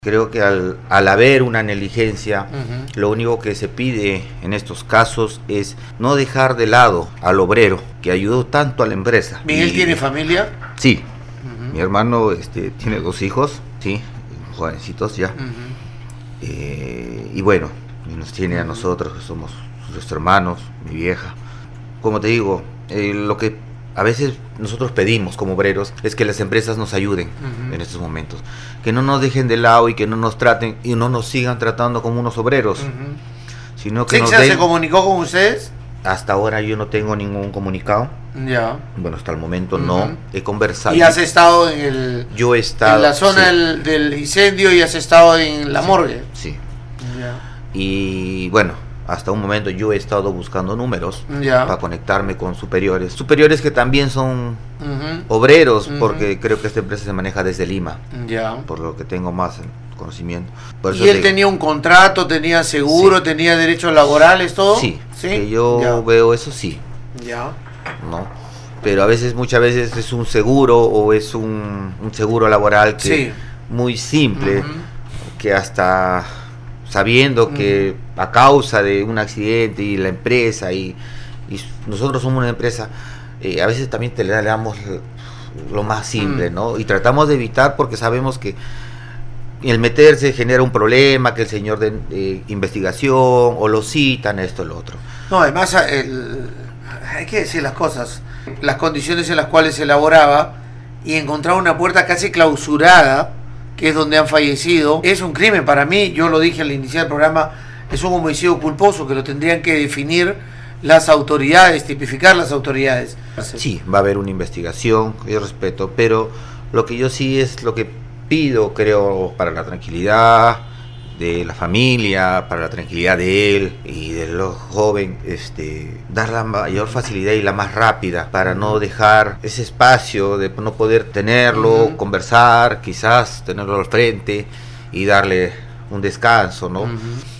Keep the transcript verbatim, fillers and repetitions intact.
Creo que al, al haber una negligencia, Uh-huh. lo único que se pide en estos casos es no dejar de lado al obrero que ayudó tanto a la empresa. ¿Miguel Y- tiene familia? Sí, Uh-huh. mi hermano este, tiene dos hijos, sí, jovencitos ya. Uh-huh. Eh, y bueno, y nos tiene a nosotros, que somos sus hermanos, mi vieja. Como te digo, eh, lo que a veces nosotros pedimos como obreros es que las empresas nos ayuden Uh-huh. en estos momentos, que no nos dejen de lado y que no nos traten y no nos sigan tratando como unos obreros, Uh-huh. sino que nos ¿Sexa den. se comunicó con ustedes? Hasta ahora yo no tengo ningún comunicado, Ya. bueno, hasta el momento Ujú. no, he conversado. ¿Y has estado en el Yo he estado en la zona sí, del, del incendio y has estado en la sí, morgue? sí. Ya. Y bueno, hasta un momento yo he estado buscando números Ya. para conectarme con superiores, superiores que también son Ujú. obreros, Ujú. porque creo que esta empresa se maneja desde Lima, Ya. por lo que tengo más conocimiento. Por eso ¿Y él te- tenía un contrato, tenía seguro, Sí. tenía derechos laborales, todo? Sí, ¿Sí? que yo Ya. veo eso sí, Ya. ¿no? Pero a veces, muchas veces es un seguro o es un, un seguro laboral que Sí. muy simple, Ujú. que hasta sabiendo que a causa de un accidente y la empresa y, y nosotros somos una empresa, eh, a veces también te le damos lo más simple, Mm. ¿no? Y tratamos de evitar porque sabemos que el meterse genera un problema, que el señor de eh, investigación o lo citan, esto, lo otro. No, además el- hay que decir las cosas, las condiciones en las cuales se elaboraba y encontrar una puerta casi clausurada, que es donde han fallecido, es un crimen para mí. Yo lo dije al iniciar el programa, es un homicidio culposo que lo tendrían que definir las autoridades, tipificar las autoridades. Sí, va a haber una investigación, yo respeto, pero lo que yo sí es lo que pido, creo, para la tranquilidad de la familia, para la tranquilidad de él y de los jóvenes, este, dar la mayor facilidad y la más rápida para no dejar ese espacio de no poder tenerlo, Ujú. conversar, quizás tenerlo al frente y darle un descanso, ¿no? Ujú.